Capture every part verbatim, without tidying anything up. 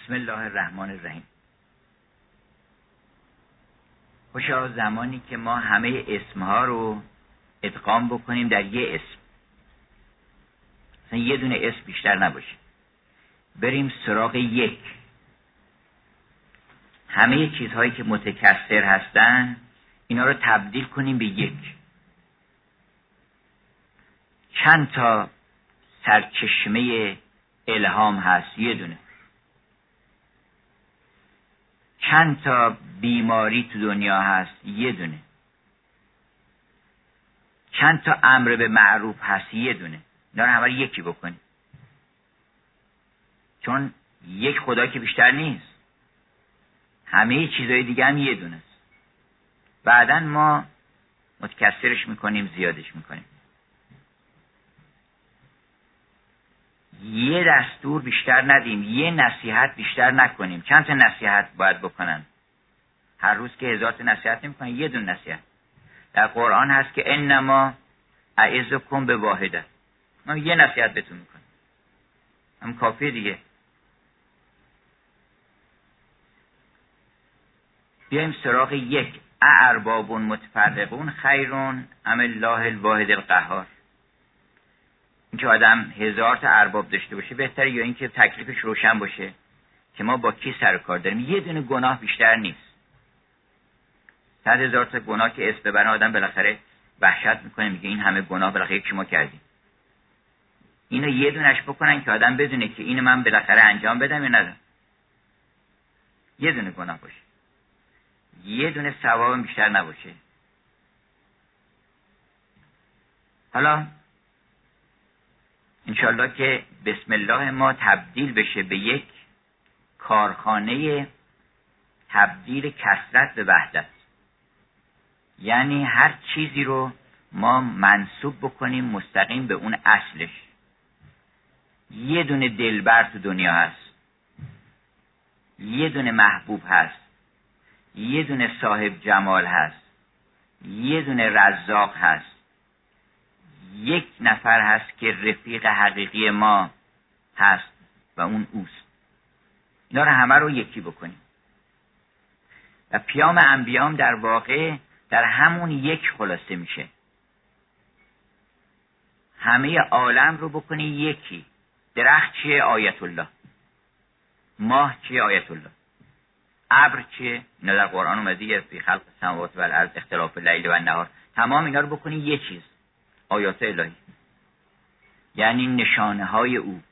بسم الله الرحمن الرحیم. خوشا زمانی که ما همه اسمها رو ادغام بکنیم در یه اسم، مثلا یه دونه اسم بیشتر نباشه، بریم سراغ یک. همه چیزهایی که متکثر هستن اینا رو تبدیل کنیم به یک. چند تا سرچشمه الهام هست؟ یه دونه. چند تا بیماری تو دنیا هست؟ یه دونه. چند تا امر به معروف هست؟ یه دونه. اینا رو همه رو یکی بکنیم، چون یک خدا که بیشتر نیست، همه چیزهای دیگه هم یه دونه است. بعدن ما متکثرش میکنیم، زیادش میکنیم. یه دستور بیشتر ندیم، یه نصیحت بیشتر نکنیم. چند تا نصیحت باید بکنن؟ هر روز که هزار تا نصیحت نمیکنن، یه دونه نصیحت. در قرآن هست که انما اعظکم به واحده، من یه نصیحت بهتون میکنم، هم کافیه دیگه. بیایم سراغ یک. ارباب متفرقون خیرون ام الله الواحد القهار. اینکه آدم هزار تا ارباب داشته باشه بهتره، یا اینکه تکلیفش روشن باشه که ما با کی سر کار داریم؟ یه دونه گناه بیشتر نیست. صد هزار تا گناه که اسم ببرن آدم بالاخره وحشت میکنه، میگه این همه گناه بالاخره چی ما کردیم. اینو یه دونش بکنن که آدم بدونه که اینو من بالاخره انجام بدم یا ندم. یه دونه گناه باشه، یه دونه ثواب بیشتر نباشه. حالا انشالله که بسم الله ما تبدیل بشه به یک کارخانه تبدیل کثرت به وحدت. یعنی هر چیزی رو ما منسوب بکنیم مستقیم به اون اصلش. یه دونه دلبر تو دنیا هست، یه دونه محبوب هست، یه دونه صاحب جمال هست، یه دونه رزاق هست، یک نفر هست که رفیق حقیقی ما هست و اون اوست. اینا رو همه رو یکی بکنیم. و پیام انبیام در واقع در همون یک خلاصه میشه. همه عالم رو بکنی یکی. درخت چیه؟ آیت الله. ماه چیه؟ آیت الله. ابر چیه؟ اینا در قرآن اومده، فی خلق السماوات و الارض اختلاف اللیل و النهار. تمام اینا رو بکنی یه چیز، آیات الهی، یعنی نشانه های او.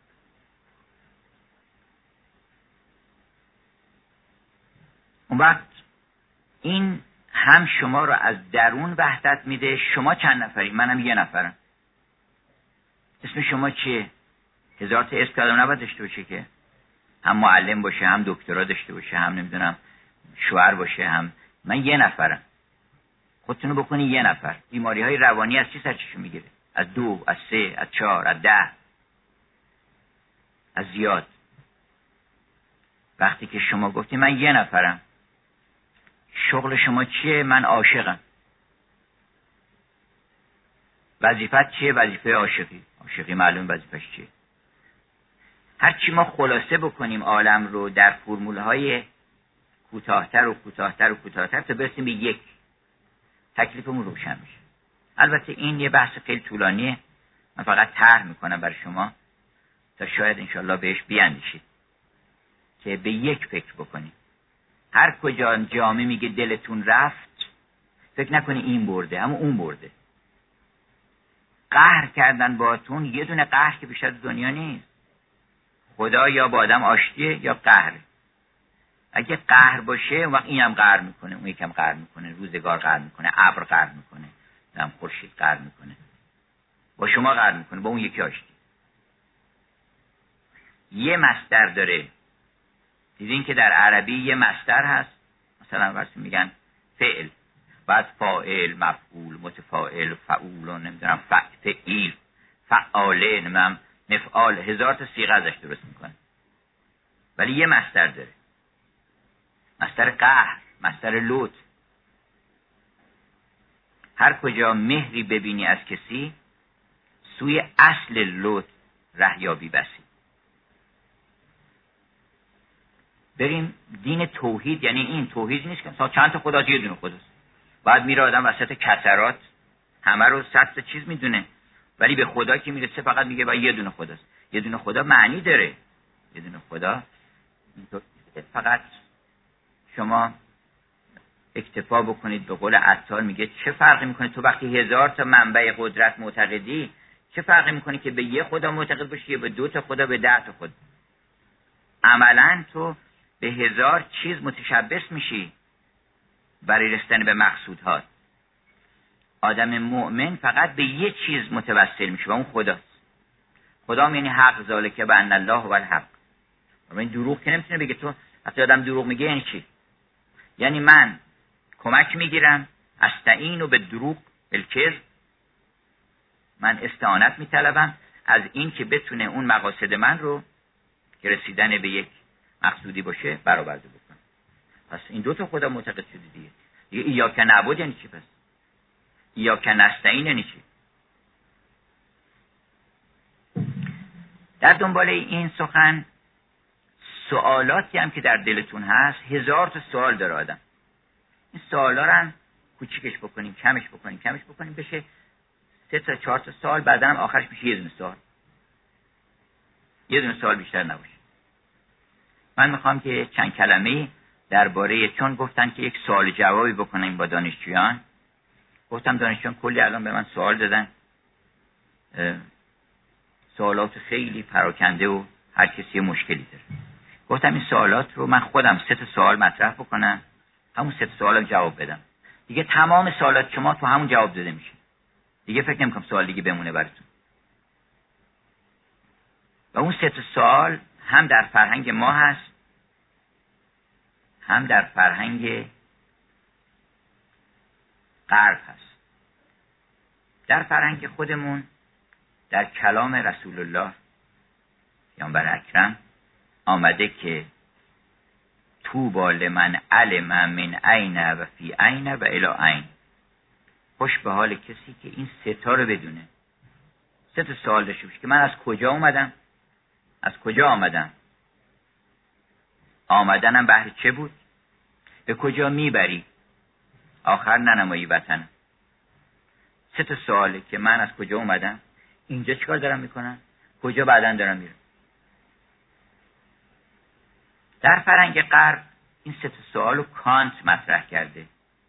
اون وقت این هم شما رو از درون وحدت میده. شما چند نفری؟ منم یه نفرم. اسم شما چیه؟ هزار تا اسم که آدم نباید داشته باشه که، هم معلم باشه، هم دکترا داشته باشه، هم نمیدونم شوهر باشه، هم من یه نفرم. خودتونو بکنی یه نفر. بیماری های روانی از چی سرچشمه میگیره؟ از دو، از سه، از چهار، از ده، از زیاد. وقتی که شما گفتی من یه نفرم، شغل شما چیه؟ من عاشقم. وظیفت چیه؟ وظیفه عاشقی. عاشقی معلوم وظیفش چیه. هرچی ما خلاصه بکنیم عالم رو در فرمولهای کوتاهتر و کوتاهتر و کوتاهتر تا برسیم به یک، تکلیفمون روشن میشه. البته این یه بحث خیلی طولانیه، من فقط طرح میکنم برای شما تا شاید انشالله بهش بیاندیشید که به یک فکر بکنید. هر کجا جامعه میگه دلتون رفت، فکر نکنی این برده، اما اون برده. قهر کردن باهاتون، یه دونه قهر که بیشتر دنیا نیست. خدا یا با آدم آشتیه یا قهر. اگه قهر باشه اون وقت اینم قهر میکنه، اون یکم قهر میکنه، روزگار قهر میکنه، ابر قهر میکنه، دم خورشید قهر میکنه، با شما قهر میکنه، با اون یکی آشتی. یه مصدر داره. دیدین که در عربی یه مصدر هست، مثلا واسه میگن فعل، بعد فاعل، مفعول، متفاعل، فعول، نمیدونم فعیل، فعاله، نمیدونم مفعال، هزار تا صیغه ازش درست میکنه. ولی یه مصدر داره، مصدر قهر، مصدر لطف. هر کجا مهری ببینی از کسی، سوی اصل لطف رهیابی بسی. بریم دین توحید، یعنی این توحید نیست که مثلا چند تا خداست، یه دونه خداست. بعد میره آدم وسط کسرات همه رو صد تا چیز میدونه، ولی به خدا که میرسه فقط میگه با یه دونه خداست. یه دونه خدا معنی داره. یه دونه خدا فقط شما اکتفا بکنید. به قول عطار میگه چه فرقی میکنه تو وقتی هزار تا منبع قدرت معتقدی، چه فرقی میکنه که به یه خدا معتقد باشی یا به دو تا خدا، به ده تا خدا؟ عملاً تو به هزار چیز متشبث میشی برای رسیدن به مقصودها. آدم مؤمن فقط به یه چیز متوسل میشه و اون خداست. خدا یعنی حق، ذالک بان الله هو الحق. این دروغ که نمیتونه بگه. تو وقتی آدم دروغ میگه یعنی چی؟ یعنی من کمک میگیرم، استعین و به دروغ الکر، من استعانت میطلبم از این که بتونه اون مقاصد من رو که رسیدن به یک مقصودی باشه برآورده بکنه. پس این دو تا خدا معتقد شدی دیگه. دیگه ایاک نعبد یعنی چی؟ پس ایاک نستعین یعنی چی؟ در دنبال این سخن سوالاتی هم که در دلتون هست، هزار تا سوال داره آدم. این سوالا رو هم کوچیکش بکنیم، کمش بکنیم، کمش بکنیم بشه سه تا چهار تا سوال، بعدا هم آخرش میشه یه دونه سوال. یه دونه سوال بیشتر نباشه. من میخوام که چند کلمه درباره، چون گفتن که یک سوال جوابی بکنیم با دانشجویان، گفتم دانشجویان کلی الان به من سوال دادن، سوالات خیلی پراکنده و هر کسی مشکلی داره. گفتم این سوالات رو من خودم سه تا سوال مطرح بکنم، همون سه تا سوال رو جواب بدم. دیگه تمام سوالات شما تو همون جواب داده میشه. دیگه فکر نمی‌کنم سوال دیگه بمونه براتون. و اون سه تا سوال هم در فرهنگ ما هست، هم در فرهنگ غرب هست. در فرهنگ خودمون در کلام رسول الله پیامبر اکرم آمده که طوبی لمن علم من عین و فی عین و الی عین. خوش به حال کسی که این سه تا رو بدونه. سه تا سوال داشته باشه که من از کجا اومدم؟ از کجا آمدم؟ آمدنم بهر چه بود؟ به کجا میبری؟ آخر ننمایی وطنم. سه تا سواله که من از کجا اومدم، اینجا چیکار دارم میکنم، کجا بعداً دارم میرم. در فرهنگ غرب این سه تا سوالو کانت مطرح کرده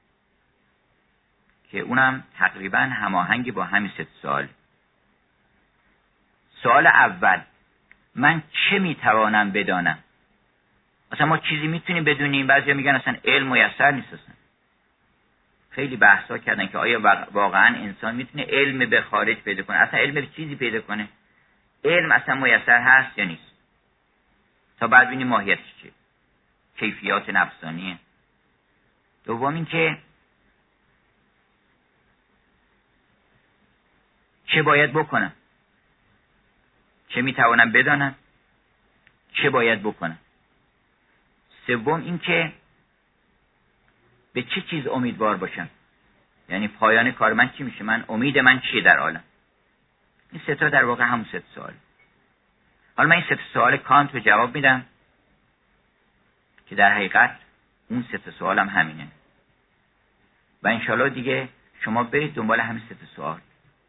که اونم تقریباً هماهنگ با همین سه تا سوال. سوال اول، من چه میتوانم بدانم؟ مثلا ما چیزی میتونیم بدونیم، بعضیا میگن اصلا علم میسر نیست. اصلا خیلی بحثا کردن که آیا واقعا انسان میتونه علم به خارج پیدا کنه، اصلا علم به چیزی پیدا کنه، علم اصلا میسر هست یا نیست، تا بعد ببینیم ماهیتش چیه، کیفیات نفسانیه. دوم این که چه باید بکنم، چه میتوانم بدانم، چه باید بکنم. سوم این که به چه چیز امیدوار باشم، یعنی پایان کار من چی میشه، من امید من چیه در عالم. این سه تا در واقع همون سه تا سوال. حالا من این سه تا سوال کانت رو جواب میدم که در حقیقت اون سه تا سوال هم همینه و انشالله دیگه شما برید دنبال همین سه تا سوال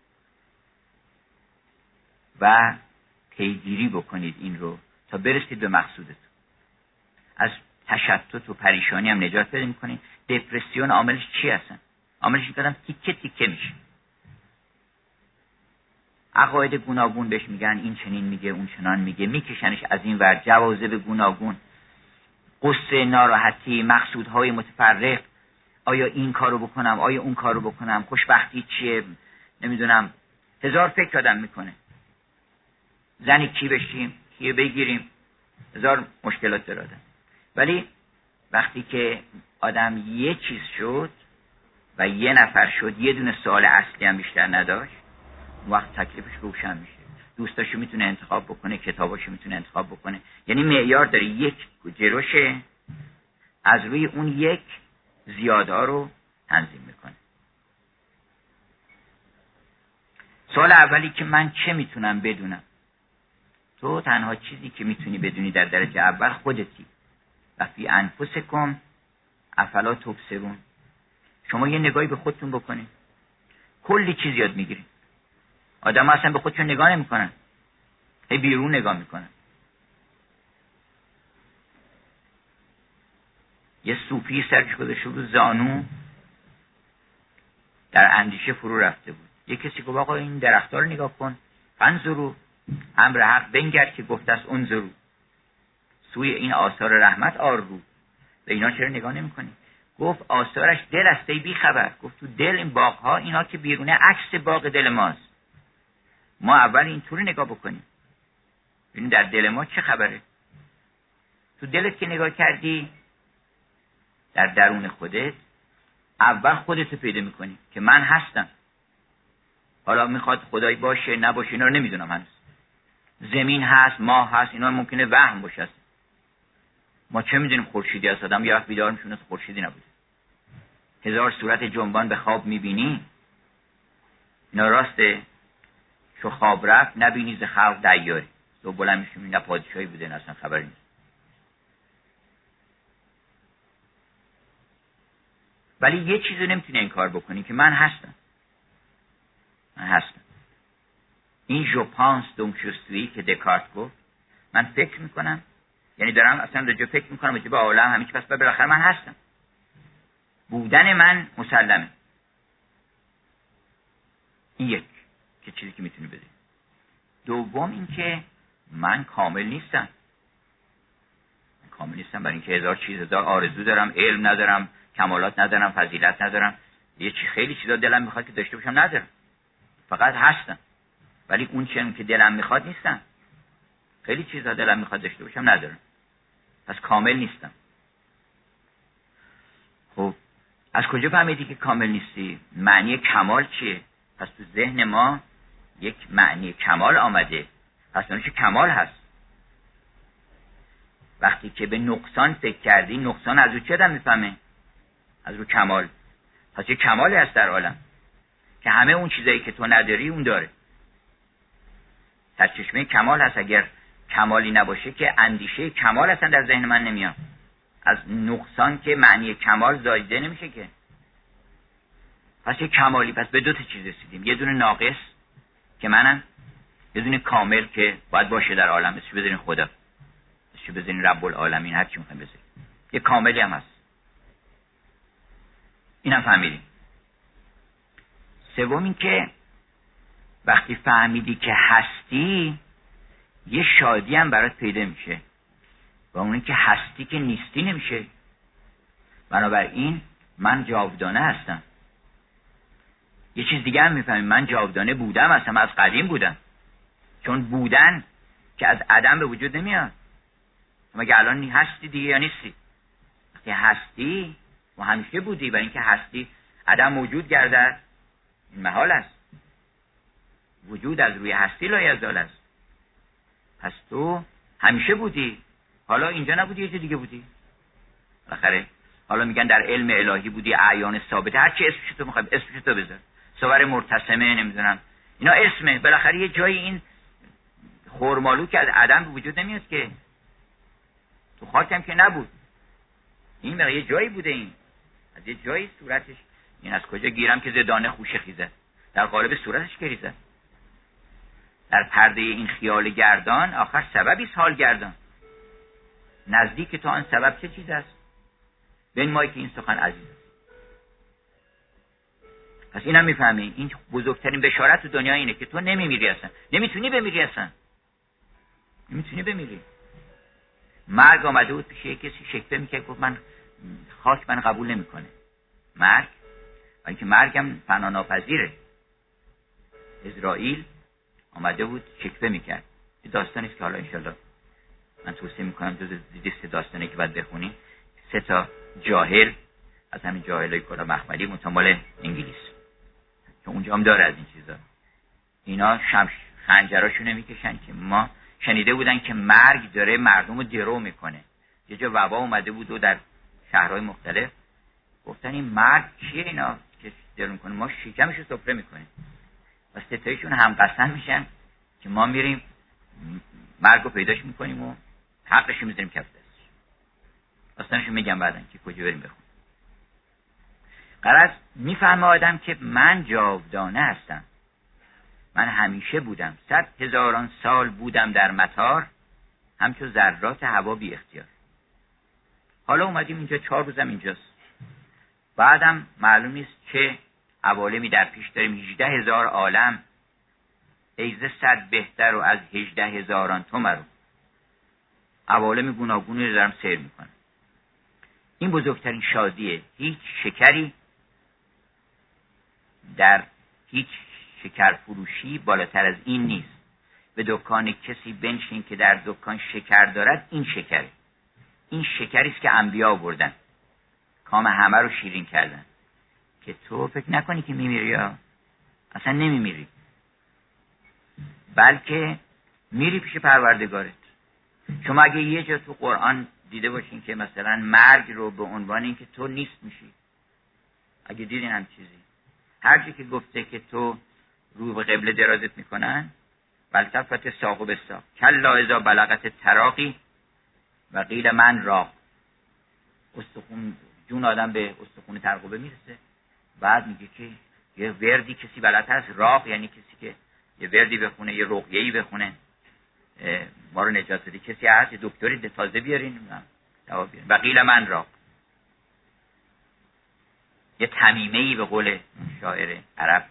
و پیگیری بکنید این رو تا برسید به مقصودتون. از تشتت و پریشانی هم نجات پیدا می‌کنید. دپرسیون عاملش چی هستن؟ عاملش می‌کنم تیکه تیکه میشه. عقاید گوناگون بهش میگن، این چنین میگه اون چنان میگه، میکشنش از این ور، جوازب گوناگون، قصه، ناراحتی، مقصودهای متفرق، آیا این کارو بکنم، آیا اون کارو بکنم، خوشبختی چیه، نمیدونم، هزار فکر آدم میکنه. زنی کی بشیم، کیه بگیریم، هزار مشکلات داره آدم. ولی وقتی که آدم یه چیز شد و یه نفر شد، یه دونه سوال اصلی هم بیشتر نداشت، اون وقت تکلیفش روشن میشه. دوستاشو میتونه انتخاب بکنه، کتاباشو میتونه انتخاب بکنه. یعنی معیار داره، یک جروشه از روی اون یک زیاده رو تنظیم میکنه. سوال اولی که من چه میتونم بدونم؟ تو تنها چیزی که میتونی بدونی در درجه اول خودتی و فی انفسکم افلا تبصرون. شما یه نگاهی به خودتون بکنید، کلی چیز یاد میگیرید. آدم اصلا به خودشون نگاه نمیکنن، هی بیرون نگاه میکنن. یه صوفی سرش گذاشته بود زانو، در اندیشه فرو رفته بود. یه کسی گفت آقا این درخت‌ها رو نگاه کن، فانظروا امر حق بنگر که گفته است انظروا، سوی این آثار رحمت آرو، به اینا چرا نگاه نمی‌کنی؟ گفت آثارش دل است ای بی خبر. گفت تو دل این باغ‌ها، اینا که بیرونه عکس باغ دل ماست. ما اول اینطوری نگاه بکنیم ببین در دل ما چه خبره. تو دلت که نگاه کردی، در درون خودت اول خودت رو پیدا میکنی که من هستم. حالا میخواد خدایی باشه نباشه اینا رو نمیدونم هنوز. زمین هست، ماه هست، اینا ممکنه وهم باشه. ما چه میدونیم خورشیدی هست؟ آدم یه وقت بیدار میشونه خورشیدی نبوده. هزار صورت جنبان به خواب میبینی، اینا راسته؟ شو خواب رفت نبینی ز خلق دیاری. تو بلند میشی نه پادشاهی بوده نه اصلا خبری نیست. ولی یه چیزو نمیتونی انکار بکنی که من هستم. من هستم. این جو پانس دونک جو سوی که دکارت گفت، من فکر میکنم، یعنی دارم اصلا راجع فکر میکنم راجع به عالم همین، پس بالاخره من هستم. بودن من مسلمه. این یک که چیزی که میتونی بدی. دوم این که من کامل نیستم. من کامل نیستم برای اینکه هزار چیز، هزار آرزو دارم، علم ندارم، کمالات ندارم، فضیلت ندارم، یه چی خیلی چیزا دلم میخواد که داشته باشم ندارم. فقط هستم. ولی اون چیزی که دلم میخواد نیستم. خیلی چیزا دلم میخواد داشته باشم ندارم. پس کامل نیستم. خب از کجا فهمیدی که کامل نیستی؟ معنی کمال چیه؟ پس تو ذهن ما یک معنی کمال آمده. پس اون چه کمال هست. وقتی که به نقصان فکر کردی، نقصان از رو چه آدم میفهمه؟ از رو کمال. پس یه کمالی هست در عالم که همه اون چیزایی که تو نداری اون داره. سرچشمه کمال هست. اگر کمالی نباشه که اندیشه کمال اصلا در ذهن من نمیاد. از نقصان که معنی کمال زایده نمیشه که. پس یه کمالی، پس به دو تا چیز رسیدیم. یه دونه ناقص که منم، یه دونه کامل که باید باشه در عالم. اسمش بذارین خدا، اسمش بذارین رب العالمین، هر چی میخواین بذارین. یه کاملی هم هست. اینم فهمیدیم. سوم این که وقتی فهمیدی که هستی، یه شادی هم برات پیدا میشه. و اون که هستی که نیستی نمیشه. بنابراین من جاودانه هستم. یه چیز دیگه هم میفهمیم، من جاودانه بودم، اصلا از قدیم بودم. چون بودن که از عدم به وجود نمیاد. مگه الان هستی دیگه یا نیستی؟ وقتی هستی و همیشه بودی، برای اینکه هستی عدم موجود گردد این محال است. وجود از روی هستی لایزال است. پس تو همیشه بودی، حالا اینجا نبودی، یه جا دیگه بودی. بالاخره حالا میگن در علم الهی بودی، اعیان ثابته، هر چی اسمش تو میخوای اسمش تو بذار، صور مرتسمه، نمیدونم اینا اسمه. بالاخره یه جایی این خرمالو که از عدم به وجود نمیاد که، تو خاک هم که نبود، این برای یه جایی بوده. این از یه جایی صورتش، این از کجا گیرم که زدانه خوشه خیزه، در قالب صورتش که ریزه. در پرده این خیال گردان آخر سببی حال گردان. نزدیک تو آن سبب چه چیز است؟ بین مایی که این سخن عزیز است. پس اینم میفهمی، این بزرگترین بشارت تو دنیا اینه که تو نمیمیری اصلا، نمیتونی بمیری اصلا، نمیتونی بمیری. مرگ آمده بود پیش یک کسی شکوه میکرد، گفت من خاک من قبول نمیکنه مرگ، ولی که مرگم فنا ناپذیره. اسرائیل آمده بود شکوه میکرد. این داستانی است که حالا انشالله من توصیه میکنم جز دیست داستانی که باید بخونی. سه تا جاهل از همین جاهلای کلا مخملی متمال انگلیس، که اونجا هم داره از این چیزا. اینا شمش خنجراشو نمیکشن که ما شنیده بودن که مرگ داره مردم رو درو میکنه. یه جا وبا اومده بود و در شهرهای مختلف گفتن این مرگ چیه اینا که درو میکنه، ما شکمشو سفره میکنیم. و ستایشون هم قسم میشن که ما میریم مرگ رو پیداش میکنیم و حقش میذاریم کف دستش. داستانشو میگم بعدن که کجا بریم بخون. غرض میفهمه آدم که من جاودانه هستم، من همیشه بودم، صد هزاران سال بودم در مطار، همچون ذرات هوا بی اختیار. حالا اومدیم اینجا، چهار روزم اینجاست. بعدم معلوم نیست چه عوالمی در پیش داریم. هجده هزار عالم، ایزه صد بهتر و از هجده هزاران تو مرو. عوالم گوناگونی رو دارم سیر میکنم. این بزرگترین شادیه. هیچ شکری در هیچ شکر فروشی بالاتر از این نیست. به دکان کسی بنشین که در دکان شکر دارد، این شکره. این شکری است که انبیا بردن، کام همه رو شیرین کردن. که تو فکر نکنی که میمیری، یا اصلا نمیمیری، بلکه میری پیش پروردگارت. شما اگه یه جا تو قرآن دیده باشین که مثلا مرگ رو به عنوان این که تو نیست میشی، اگه دیدین هم چیزی، هر جا که گفته که تو رو به قبله درازت میکنن، بلتفت ساقو به ساق کلا اذا بلغت تراقی و قیل من راق. استخون جون آدم به استخون ترقبه میرسه. بعد میگه که یه وردی کسی بلد هست، راق یعنی کسی که یه وردی بخونه، یه رقیه‌ای بخونه، ما رو نجات بده. کسی هست یه دکتری تازه بیارین دوا بیارین. و قیل من راق، یه تمیمه‌ای به قول شاعر عرب،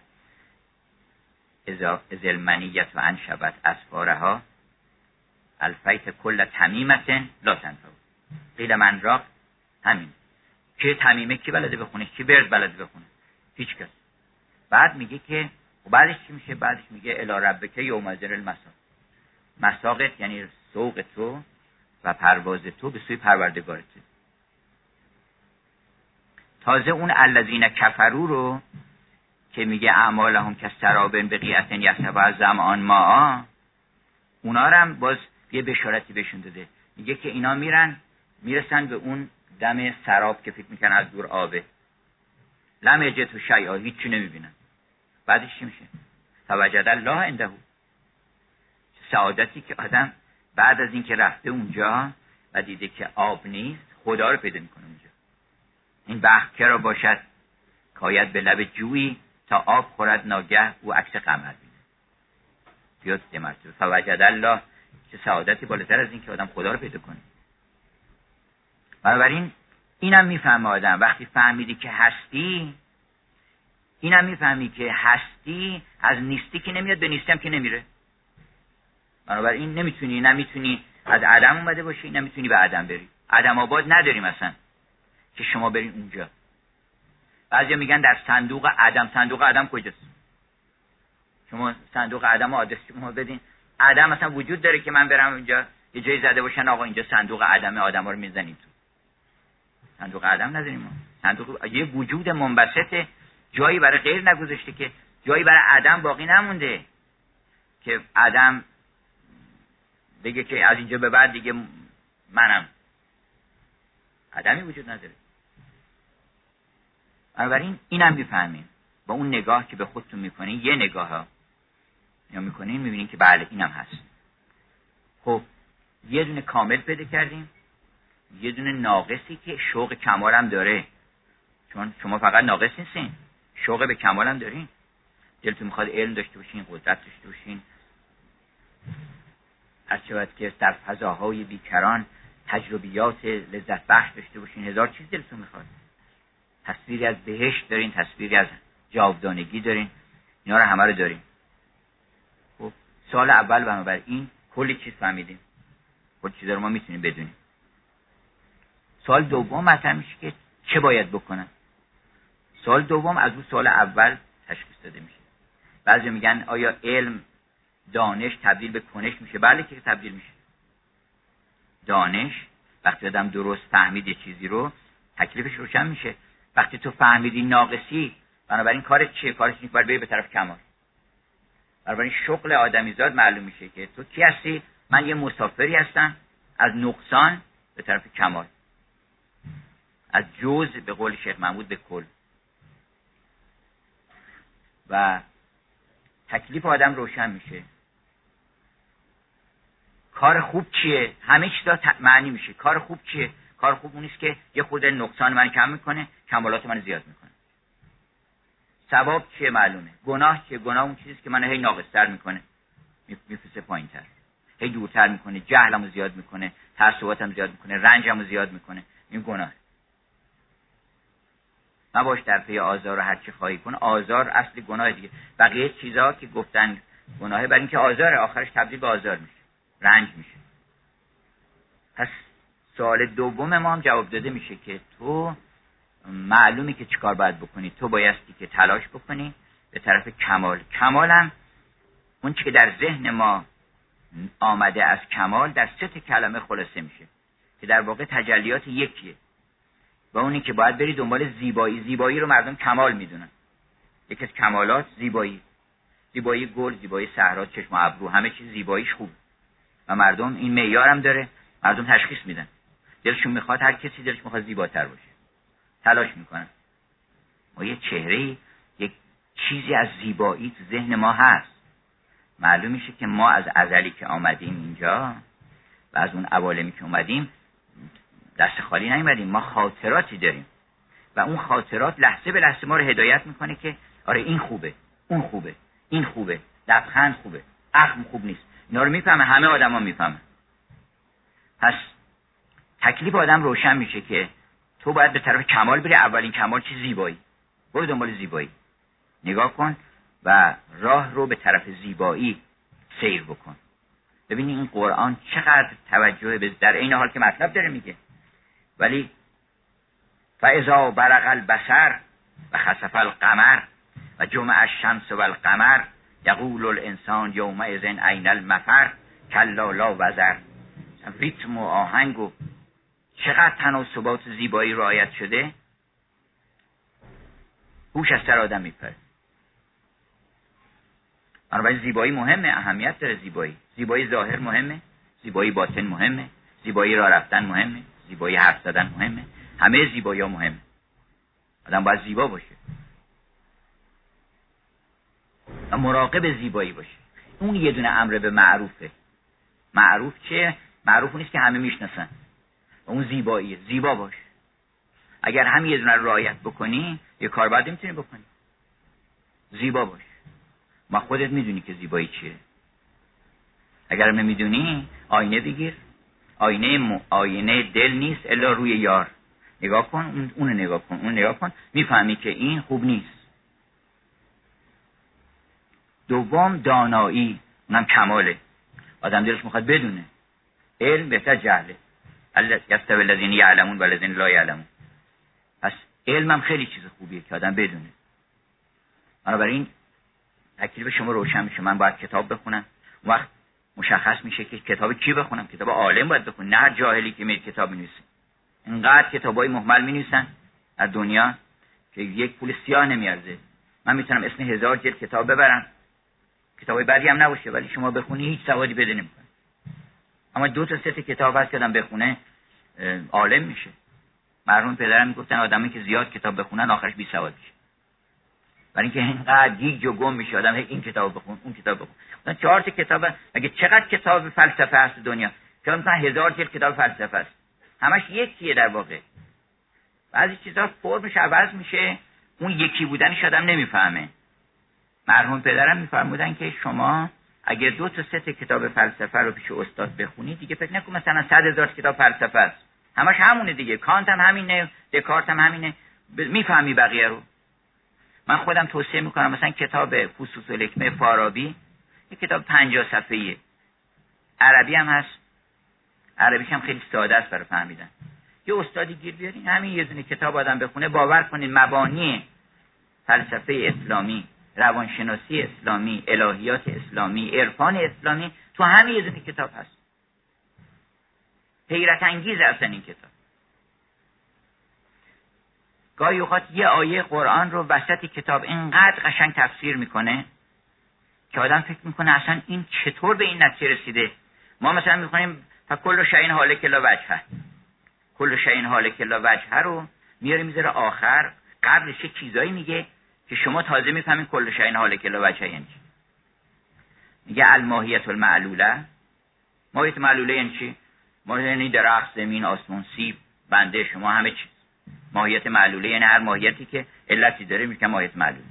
اذا المنیت و انشبت اسفارها الفیت کل تمیمت لا تنفع. قیل من راق همین که تمیمه کی بلده بخونه، کی برد بلده بخونه؟ هیچ کس. بعد میگه که بعدش چی میشه؟ بعدش میگه الی ربک یومئذ المساق. مساقت یعنی سوق تو و پرواز تو به سوی پروردگارت. تازه اون الذین کفروا رو که میگه اعمالهم کسراب بقیعة یحسبها الظمآن ماء، اونا رو هم باز یه بشارتی بهشون داده. میگه که اینا میرن میرسن به اون دم سراب که فکر میکنن از دور آبه، لم یجدوا شیئا، هیچی نمیبینن. بعدش چی میشه؟ فوجد الله عنده. سعادتی که آدم بعد از این که رفته اونجا و دیده که آب نیست، خدا رو پیدا میکنه اونجا. این بخت که را باشد کاید به لب جویی، تا آب خورد ناگه او عکس قمر بینه. بیاد سه مرتبه فوجد الله. چه سعادتی بالاتر از این که آدم خدا رو پیدا کنه. بنابراین اینم میفهمه آدم وقتی فهمیدی که هستی، اینم میفهمی که هستی از نیستی که نمیاد، به نیستی هم که نمیره. بنابراین نمیتونی نمیتونی از عدم اومده باشی، نمیتونی به عدم بری. عدم آباد نداریم اصلا که شما برین اونجا. بعضیا میگن در صندوق عدم. صندوق عدم کجاست؟ شما صندوق عدم آدرس شما بدین. عدم اصلا وجود داره که من برم اونجا یه جایی زده باشن آقا اینجا صندوق عدم، آدما رو میزنیم تو. صندوق عدم نداریم ما. صندوق یه وجود منبسطه، جایی برای غیر نگذاشته، که جایی برای عدم باقی نمونده که عدم بگه که از اینجا به بعد دیگه منم. عدمی وجود نداره. بنابراین اینم بفهمیم با اون نگاه که به خودتون میکنین، یه نگاه ها یا میکنین میبینین که بله اینم هست. خب یه دونه کامل پیدا کردیم، یه دونه ناقصی که شوق کمال هم داره. چون شما فقط ناقص نیستین، شوق به کمال هم دارین. دلتون میخواد علم داشته باشین، قدرت داشته باشین، هرچه باید که در فضاهای بیکران تجربیات لذت بخش داشته باشین. هزار چیز دلتون میخواد. تصویری از بهشت دارین، تصویری از جاودانگی دارین، اینا رو همه رو دارین. خب سال اول بنابراین کلی چیز فهمیدیم، کلی چیزا رو ما میتونیم بدونیم. سال دوم مطرح میشه که چه باید بکنن. سال دوم از اون سال اول تشخیص داده میشه. بعضی میگن آیا علم، دانش تبدیل به کنش میشه؟ بله که تبدیل میشه. دانش وقتی آدم درست فهمید یه چیزی رو، تکلیفش روشن میشه. وقتی تو فهمیدی ناقصی، بنابراین کارت چیه؟ کارت اینه که باید بری به طرف کمال. بنابراین شغل آدمیزاد معلوم میشه که تو کی هستی. من یه مسافری هستم از نقصان به طرف کمال، از جز به قول شیخ محمود به کل. و تکلیف آدم روشن میشه. کار خوب چیه؟ همه چیزا معنی میشه. کار خوب چیه؟ کار خوب اون نیست که یه خود نقصان من کم میکنه، کمالات من زیاد میکنه. ثواب چیه معلومه. گناه چیه؟ گناه اون چیزی که من هی ناقص‌تر میکنه، میفرسته پایین‌تر، هی دورتر میکنه، جهلمو زیاد میکنه، تعصباتم زیاد میکنه، رنجمو زیاد میکنه. این گناه. نباش در پی آزار و هر چی خواهی کن. آزار اصل گناه دیگه. بقیه چیزا که گفتن گناهه، برای اینکه آزاره، آخرش تبدیل به آزار میشه، رنج میشه. پس سوال دوم ما هم جواب داده میشه که تو معلومه که چیکار باید بکنی. تو بایستی که تلاش بکنی به طرف کمال. کمالم اون چی که در ذهن ما آمده از کمال در سه تا کلمه خلاصه میشه که در واقع تجلیات یکیه، و اونی که باید بری دنبال زیبایی. زیبایی رو مردم کمال میدونن. یکی از کمالات زیبایی، زیبایی گل، زیبایی صحرا، چشم و ابرو، همه چیز زیباییش خوب و مردم این معیارم داره. مردم تشخیص میدن، دلشون میخواد، هر کسی دلش میخواد زیباتر باشه، تلاش میکنن. ما یه چهره، یک چیزی از زیبایی تو ذهن ما هست. معلوم میشه که ما از ازلی که آمدیم اینجا و از اون عوالمی که اومدیم دست خالی نیومدیم. ما خاطراتی داریم و اون خاطرات لحظه به لحظه ما رو هدایت میکنه که آره این خوبه، اون خوبه، این خوبه، لبخند خوبه، اخم خوب نیست. اینا رو میفهمه، همه آدما میفهمن. پس تکلیف آدم روشن میشه که تو باید به طرف کمال بری. اولین کمال چی؟ زیبایی. برو دنبال زیبایی، نگاه کن و راه رو به طرف زیبایی سیر بکن. ببینی این قرآن چقدر توجه به در این حال که مطلب داره میگه، ولی فاذا برق البصر و خسف القمر و جمع الشمس و القمر یقول الانسان یومئذ این المفر کلا لا وزر. ریتم و آهنگ و چقدر تناسبات زیبایی رعایت شده، هوش از سر آدم میپره. بنابراین زیبایی مهمه، اهمیت داره. زیبایی زیبایی ظاهر مهمه، زیبایی باطن مهمه، زیبایی راه رفتن مهمه، زیبایی حرف زدن مهمه، همه زیبایی ها مهمه. آدم باید زیبا باشه و مراقب زیبایی باشه. اون یه دونه امر به معروفه. معروف چیه؟ معروف نیست که همه میشناسن، اون زیباییه. زیبا باش. اگر همین یه دونه رو رعایت بکنی یه کار بعد میتونی بکنی. زیبا باش. ما خودت میدونی که زیبایی چیه. اگر نمیدونی آینه بگیر. آینه م... آینه دل نیست الا روی یار. نگاه کن، اون نگاه کن، اون نگاه کن، میفهمی که این خوب نیست. دوم دانایی، اونم کماله. آدم دلش میخواد بدونه. علم بهتر جهله. یستوی الذین یعلمون و الذین لا یعلمون. پس علمم خیلی چیز خوبیه که آدم بدونه. بنابراین تکلیف شما روشن میشه. من باید کتاب بخونم. وقت مشخص میشه که کتاب کی بخونم. کتاب عالم باید بخونم، نه هر جاهلی که میره کتاب مینویسه. اینقدر کتابای مهمل مینویسن در دنیا که یک پول سیاه نمیارزه. من میتونم اسم هزار جلد کتاب ببرم، کتابای بعدی هم نباشه، ولی شما بخونی هیچ سوادی بده نمیکنه. اما دو تا سه تا کتاب هست که آدم بخونه عالم میشه. مرحوم پدرم میگفتن آدمی که زیاد کتاب بخونن آخرش بی سواد میشه. برای اینکه اینقدر گیج و گم میشه آدم، این کتاب بخون، اون کتاب بخون. مثلا چهار تا کتاب، مگه چقدر کتاب فلسفه هست دنیا؟ چرا مثلا هزار جلد کتاب فلسفه است؟ همش یکیه در واقع. بعضی چیزا فرمش عوض میشه، اون یکی بودنش آدم نمیفهمه. مرحوم پدرم میفرمودن که شما اگر دو تا سه تا کتاب فلسفه رو پیش استاد بخونی دیگه فکر نکن مثلا صد هزار کتاب فلسفه است. همش همونه دیگه. کانت هم همینه، دکارت هم همینه، میفهمی بقیه رو. من خودم توصیه میکنم مثلا کتاب فصوص الحکمه فارابی، یک کتاب پنجاه صفحه‌ایه، عربی هم هست، عربیش هم خیلی ساده است برای فهمیدن. یه استادی گیر بیارین همین یه دونه کتاب آدم بخونه، باور کنین مبانی فلسفه اسلامی، روانشناسی اسلامی، الهیات اسلامی، عرفان اسلامی تو همین یه دونه کتاب هست. حیرت انگیز اصلا این کتاب. گاهی اوقات یه آیه قرآن رو وسط کتاب اینقدر قشنگ تفسیر میکنه که آدم فکر میکنه اصلا این چطور به این نتیجه رسیده. ما مثلا میخونیم فکل شیء هالک الا وجهه، کل شیء هالک الا وجهه رو میاره میذاره آخر، قبلش چه چیزایی میگه که شما تازه میفهمین کل شیء هالک الا وجهه یعنی چی. میگه الماهیت المعلوله. ماهیت معلوله یعنی چی؟ ما یعنی درخت، زمین، آسمان، سیب، بنده شما همه چیز. ماهیت معلوله یعنی هر ماهیتی که علتی داره میگه ماهیت معلوله.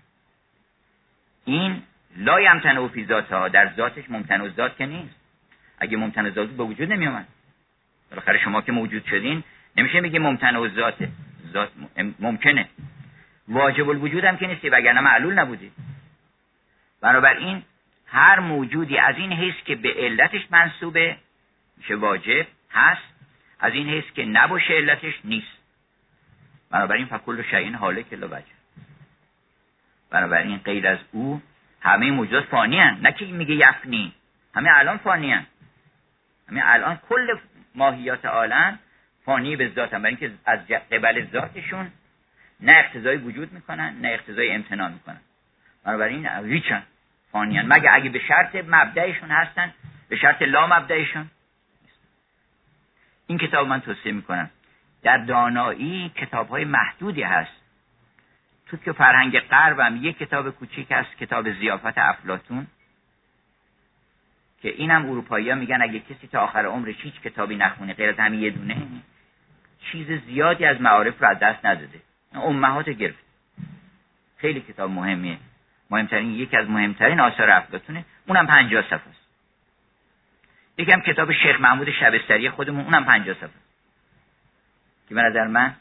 این لا یمتنع فی ذاتها، در ذاتش ممتنع ذات که نیست. اگه ممتنع ذات به وجود نمی اومد. بالاخره شما که موجود شدین نمیشه میگه ممتنع ذاته. ذات ممکنه. واجب الوجود هم که نیستی وگرنه معلول نبودی. بنابراین هر موجودی از این حیث که به علتش منسوبه میشه واجب هست، از این حیث که نباشه علتش نیست. بنابراین فکل شیء هالک الا وجهه. بنابراین غیر از او همه موجودات فانی هستند. نه که میگه یفنی، همه الان فانی هستند. همه الان کل ماهیات عالم فانی به ذات هم، برای اینکه از قبل ذاتشون نه اقتضای وجود میکنن نه اقتضای امتناع میکنن. بنابراین هیچن فانیان، مگه اگه به شرط مبدأشون هستن، به شرط لا مبدأشون. این کتاب من توصیه میکنم. در دانایی کتاب‌های محدودی هست. تو که فرهنگ غرب هم یک کتاب کوچیک هست، کتاب ضیافت افلاطون، که اینم اروپایی‌ها میگن اگه کسی تا آخر عمرش هیچ کتابی نخونه غیر از همین یه دونه، چیز زیادی از معارف رو از دست نداده. امهات گرفت. خیلی کتاب مهمیه. مهمترین، یکی از مهمترین آثار افلاطونه. اونم پنجاه صفحه است. یکم کتاب شیخ محمود شبستری خودمون، اونم پنجاه صفحه است. که به نظر من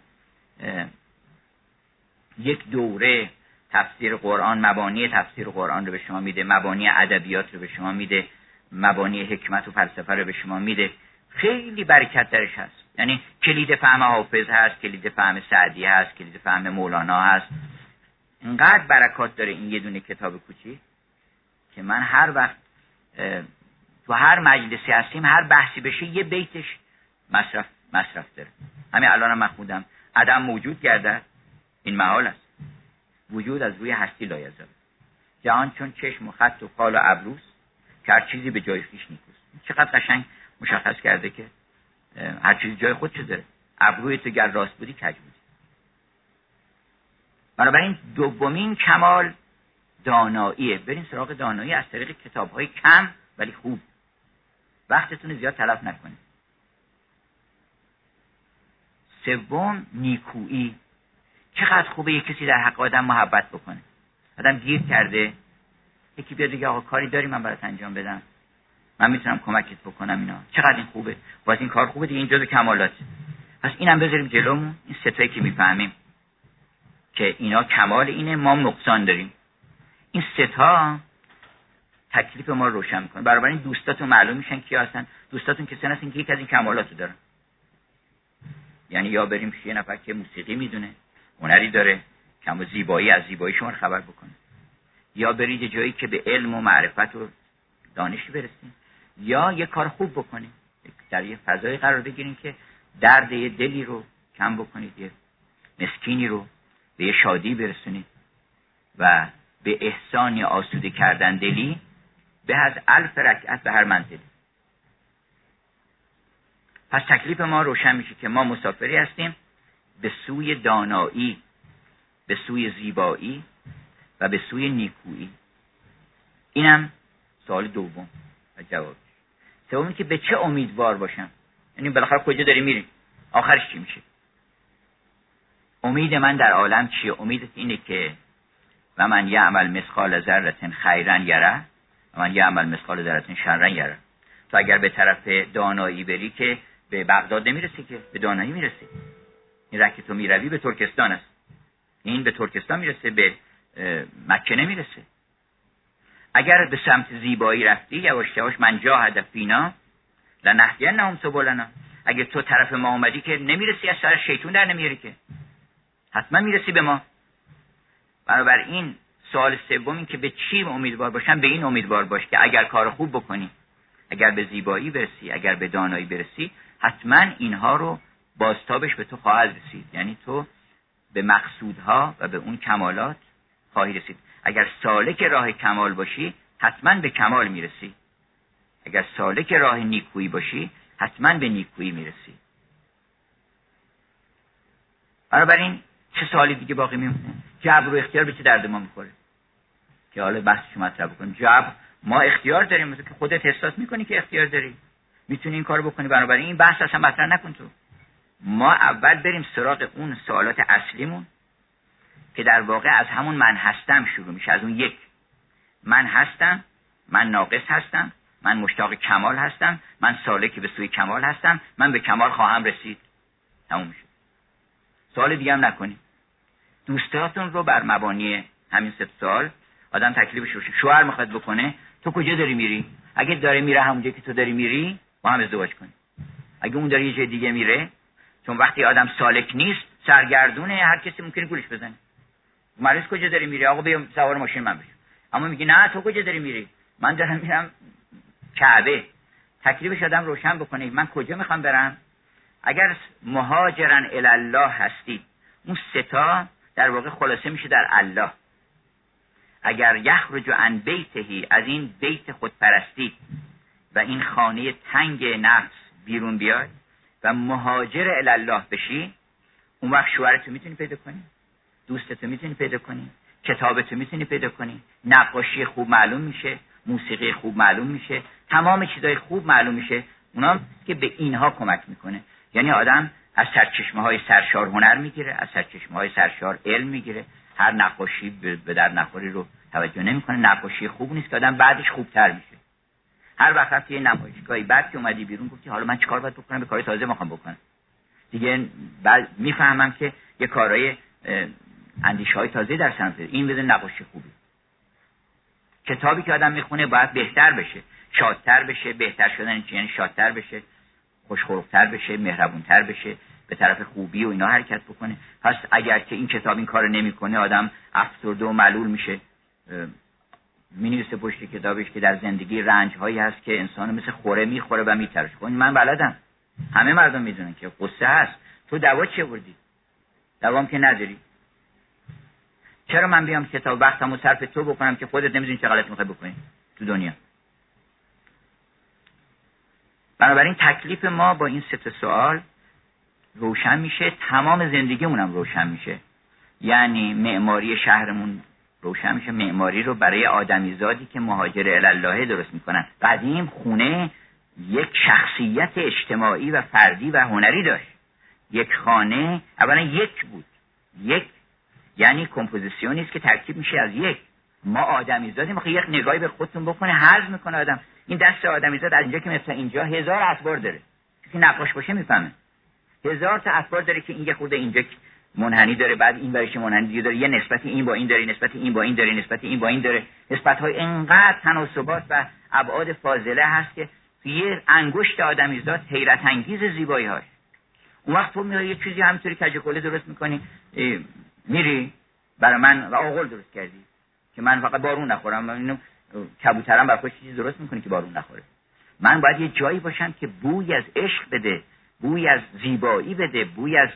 یک دوره تفسیر قرآن، مبانی تفسیر قرآن رو به شما میده، مبانی ادبیات رو به شما میده، مبانی حکمت و فلسفه رو به شما میده. خیلی برکت درش هست. یعنی کلید فهم حافظ هست، کلید فهم سعدی هست، کلید فهم مولانا هست. اینقدر برکات داره این یه دونه کتاب کوچیک که من هر وقت تو هر مجلسی هستیم هر بحثی بشه یه بیتش مصرف مصرف داره. همین الانم من خودم عدم موجود گردد این محال است. وجود از روی هستی لایزال. جهان چون چشم و خط و خال و ابروست که هر چیزی به جای خویش نیکوست. چقدر قشنگ مشخص کرده که هر چیزی جای خودش داره. ابروی تو گر راست بودی کج بودی. بنابراین دومین کمال داناییه. برین سراغ دانایی از طریق کتاب‌های کم ولی خوب. وقتتون رو زیاد تلف نکنید. سوم نیکویی. چقدر خوبه یک کسی در حق آدم محبت بکنه. آدم گیر کرده، یکی بیاد بگه آقا کاری داری من برات انجام بدم، من میتونم کمکت بکنم، اینا چقدر این خوبه. باز این کار خوبه دیگه، این جزء کمالات. پس اینم بذاریم جلومون، این سه تایی که میفهمیم که اینا کمال اینه، ما نقصان داریم. این سه تا تکلیف ما رو روشن میکنه. برابر این دوستاتون معلوم میشن کی هستن. دوستاتون کسایی هستن که یک از این کمالاتو دارن. یعنی یا بریم پیش یه نفر که موسیقی میدونه، هنری داره، کم و زیبایی از زیبایی شما رو خبر بکنه، یا برید جایی که به علم و معرفت و دانشی برسید، یا یه کار خوب بکنید، در یه فضای قرار بگیرین که درد یه دلی رو کم بکنید، یه مسکینی رو به یه شادی برسونید و به احسان آسوده کردن دلی به از الف رکعت به هر منزلی. پس تکلیف ما روشن میشه که ما مسافری هستیم به سوی دانایی، به سوی زیبایی و به سوی نیکویی. اینم سوال دوم و جوابش. سومی که به چه امیدوار باشم، یعنی بالاخره کجا داری میری، آخرش چی میشه. امید من در عالم چیه؟ امیدت اینه که و من یعمل مثقال ذره خیرا یره و من یعمل مثقال ذره شرا یره. تو اگر به طرف دانایی بری که به بغداد نمیرسی، که به دانایی میرسی. این راه که تو میروی به ترکستان است، این به ترکستان میرسه، به مکه نمیرسه. اگر به سمت زیبایی رفتی، یواش یواش من جاهد فینا لنهدینهم سبلنا، اگه تو طرف ما اومدی که نمیرسی، از سر شیطون در نمیاری، که حتما میرسی به ما. بنابراین سوال سوم این که به چی امیدوار باشم، به این امیدوار باش که اگر کار خوب بکنی، اگر به زیبایی برسی، اگر به دانایی برسی، حتما اینها رو بازتابش به تو خواهد رسید. یعنی تو به مقصودها و به اون کمالات خواهی رسید. اگر سالک راه کمال باشی حتما به کمال میرسی، اگر سالک راه نیکویی باشی حتما به نیکویی میرسی. بنابراین چه سوالی دیگه باقی میمونه؟ جبر و اختیار به چه درد ما میخوره که حالا بحثش مطرح بکنیم. جبر ما اختیار داریم، مثل که خودت احساس میکنی که اختیار داری، میتونی این کارو بکنی. بنابراین این بحث اصلا مطرح نکن. تو ما اول بریم سراغ اون سوالات اصلیمون که در واقع از همون من هستم شروع میشه، از اون یک من هستم، من ناقص هستم، من مشتاق کمال هستم، من سالک به سوی کمال هستم، من به کمال خواهم رسید. تموم میشه. سوال دیگه هم نکنید. دوستاتون رو بر مبانی همین سه سوال آدم تکلیفش رو شوهر میخواد بکنه، تو کجا داری میری؟ اگه داره میره همونجا که تو داری میری، با هم ازدواج کنید. اگه اون داره یه جای دیگه میره، چون وقتی آدم سالک نیست، سرگردونه، هر کسی ممکنه گولش بزنه. مریض کجا داری میری؟ آقا بیا سوار ماشین من بشو. اما میگی نه تو کجا داری میری؟ من دارم میرم کعبه. تکلیفش آدم روشن بکنه من کجا میخوام برم. اگر مهاجرن الی الله هستید، اون سه تا در واقع خلاصه میشه در الله. اگر یخرج عن بیته، از این بیت خودپرستی و این خانه تنگ نفس بیرون بیای و مهاجر الی الله بشی، اون وقت شوهرتو میتونی پیدا کنی، دوستتو میتونی پیدا کنی، کتابتو میتونی پیدا کنی، نقاشی خوب معلوم میشه، موسیقی خوب معلوم میشه، تمام چیزای خوب معلوم میشه. اونا که به اینها کمک میکنه. یعنی آدم از سرچشمه های سرشار هنر میگیره، از سرچشمه های سرشار علم میگیره. هر نقاشی به در نخوری رو توجه نمیکنه. نقاشی خوب نیست که آدم بعدش خوبتر میشه. هر وقت یه نمایشگاهی بعد که اومدی بیرون گفتی حالا من چیکار باید بکنم، به کار تازه میخوام بکنم دیگه، بعد میفهمم که یه کارهای اندیشه‌های تازه در سمت این بده نقاشی خوبی. کتابی که آدم میخونه باید بهتر بشه، شادتر بشه. بهتر شدن یعنی شادتر بشه، خوشخلق‌تر بشه، مهربونتر بشه، به طرف خوبی و اینا حرکت بکنه. پس اگر که این کتاب این کارو نمیکنه، آدم افسرده و ملول میشه. مینویسه پشت کتابش که در زندگی رنج‌هایی هست که انسان مثل خوره میخوره و میترشه. خب من بلدم، همه مردم میدونن که قصه هست. تو دوا چه بردی؟ دوام که نداری. چرا من بیام کتاب وقتمو صرف تو بکنم که خودت نمیدونی چه غلطی میخوای بکنی تو دنیا؟ بنابراین تکلیف ما با این سه تا سوال روشن میشه، تمام زندگیمون هم روشن میشه. یعنی معماری شهرمون روشن میشه، معماری رو برای آدمیزادی که مهاجر الی الله درست میکنن. قدیم خونه یک شخصیت اجتماعی و فردی و هنری داشت. یک خانه اولا یک بود. یک یعنی کمپوزیسیونی است که ترکیب میشه از یک. ما آدمیزادیم. میخواد یک نگاهی به خودتون بکنه، حرز میکنه آدم. این دست آدمیزاد از اینجا که مثلا اینجا هزار افکار داره. کسی نقاش باشه میفهمه. هزار تا افکار داره که این یه خورده اینجا منحنی داره، بعد این ورش منحنی دیگه داره، یه نسبتی این با این داره، نسبتی این با این داره، نسبتی این با این داره. نسبت‌های انقدر تناسبات و ابعاد فاضله هست که یه انگشت آدمیزاد حیرت انگیز زیبایی هاست. اون وقت تو میای یه چیزی همینطوری کج کله درست میکنی، میری برای من و آغل درست کردی که من فقط بارون نخورم. من اینو کبوترم برای خودش چیزی درست میکنه که بارون نخوره. من باید یه جایی باشم که بوی از عشق بده، بوی از زیبایی بده، بوی از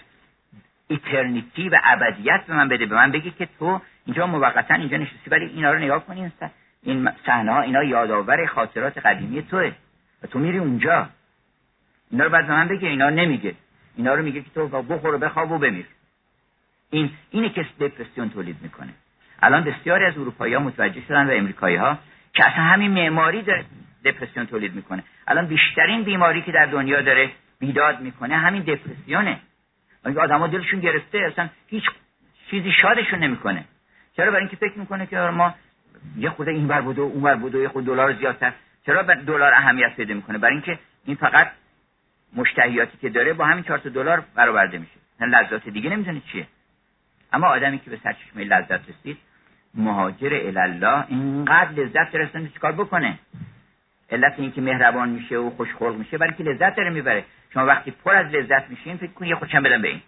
ایترنیتی و ابدیت به من بده. به من بگی که تو اینجا موقتا اینجا نشستی، ولی اینا رو نگاه کنین، این صحنه ها اینا یادآور خاطرات قدیمی توئه و تو میری اونجا. اینا رو بعد به من بگی، اینا نمیگه. اینا رو میگه که تو بخور و بخواب و بمیر. این اینه که دپرسیون تولید میکنه. الان بسیاری از اروپایی‌ها متوجه شدن و امریکایی‌ها که اصلا همین معماری داره دپرسیون تولید میکنه. الان بیشترین بیماری که در دنیا داره بیداد میکنه همین دپرسیونه. اینکه آدم‌ها دلشون گرفته، اصلا هیچ چیزی شادشون نمیکنه. چرا؟ برای اینکه فکر میکنه که ما یه خورده اینور بود و اونور بود و یه خورده دلار زیادتر. چرا به دلار اهمیت پیدا میکنه؟ برای اینکه این فقط مشتهیاتی که داره با همین چهار تا دلار برآورده میشه. لذات دیگه نمیدونه چیه. اما آدمی که به سرچشمه لذت رسید، مهاجر الی الله، اینقدر لذت رسید چیکار بکنه؟ علت این که مهربان میشه و خوشخلق میشه برای اینکه لذت داره میبره. شما وقتی پر از لذت میشین فکر کن یه خودشم بدم به این.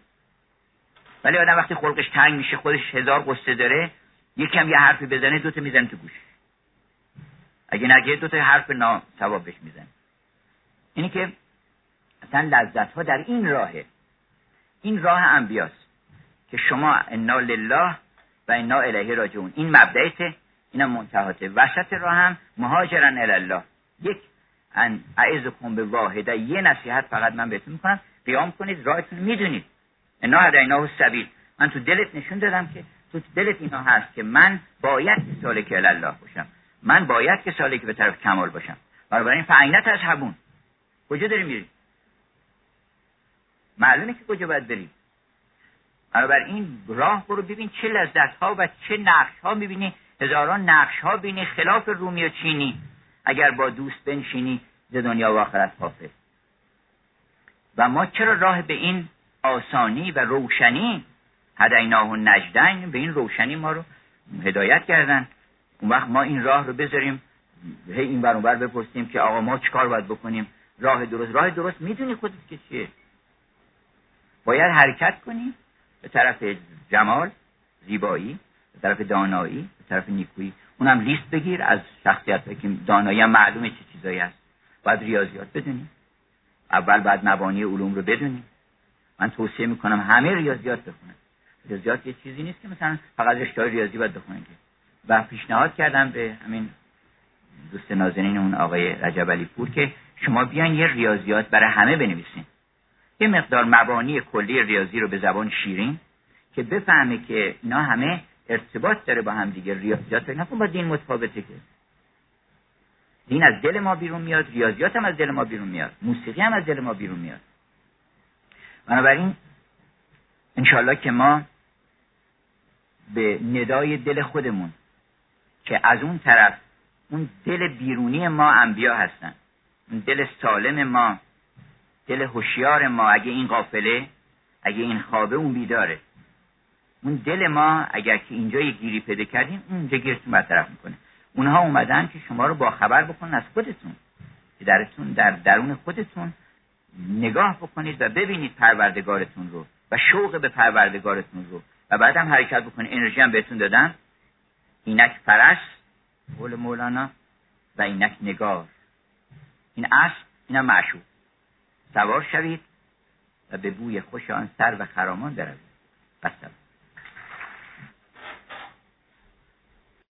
ولی آدم وقتی خلقش تنگ میشه، خودش هزار قصه داره، یکم یه حرفی بزنه دوتا میزنه تو گوش. اگه نگه دوتا حرف ناصواب بهش میزنه. اینی که اصلا لذت ها در این راهه. این راه انبیاست که شما انا لله و انا الیه راجعون. این مبدأته، اینم منتهاته. وسط راه هم مهاجرن الی الله. یک ان اعظکم به واحده، یه نصیحت فقط من بهتون میکنم، قیام کنید، راهتون میدونید. انا هدیناه السبیل. من تو دلت نشون دادم که تو دلت اینا هست که من باید سالک الی الله باشم، من باید که سالک به طرف کمال باشم. بنابراین فعینت از حبون، کجا داری میری؟ معلومه که کجا باید بریم. بنابراین راه برو ببین چه لذت ها و چه نقش ها میبینی، هزاران نقش ها بینی خلاف رومی و چینی. اگر با دوست بنشینی ز دنیا و آخرت حافظ. و ما چرا راه به این آسانی و روشنی هدیناه النجدین، به این روشنی ما رو هدایت کردن، اون وقت ما این راه رو بذاریم هی این ور اون ور بپرسیم که آقا ما چیکار باید بکنیم؟ راه درست، راه درست میدونی خودت که چیه؟ باید حرکت کنی به طرف جمال، زیبایی، به طرف دانایی، به طرف نیکویی. اونم لیست بگیر از شخصیت‌هایی که دانایی هم معلومه چه چیزایی هست. باید ریاضیات بدونی، اول بعد مبانی علوم رو بدونی. من توصیه میکنم همه ریاضیات بخونن. ریاضیات یه چیزی نیست که مثلا فقط رشته ریاضی باید بخونن. و پیشنهاد کردم به همین دوست نازنین اون آقای رجب علی پور که شما بیان یه ریاضیات برای همه بنویسین، یه مقدار مبانی کلی ریاضی رو به زبان شیرین که بفهمه که اینا همه ارتباط داره با هم دیگه. ریاضیات نکن با دین متفاوته، که دین از دل ما بیرون میاد، ریاضیات هم از دل ما بیرون میاد، موسیقی هم از دل ما بیرون میاد. بنابراین انشالله که ما به ندای دل خودمون که از اون طرف اون دل بیرونی ما انبیا هستن، اون دل سالم ما، دل هوشیار ما، اگه این غافله، اگه این خوابه اون بیداره. اون دل ما اگر که اینجا یه گیری پیدا کردیم اونجا گیرتون برطرف میکنه. اونها اومدن که شما رو با خبر بکنن از خودتون، که درتون در درون خودتون نگاه بکنید و ببینید پروردگارتون رو و شوق به پروردگارتون رو و بعد هم حرکت بکنید. انرژی هم بهتون دادم، اینک پرست قول مولانا و اینک نگار. این اصل، اینم معشوق. سوار شوید و به بوی خوش آن سر و خرامان بروید. بسم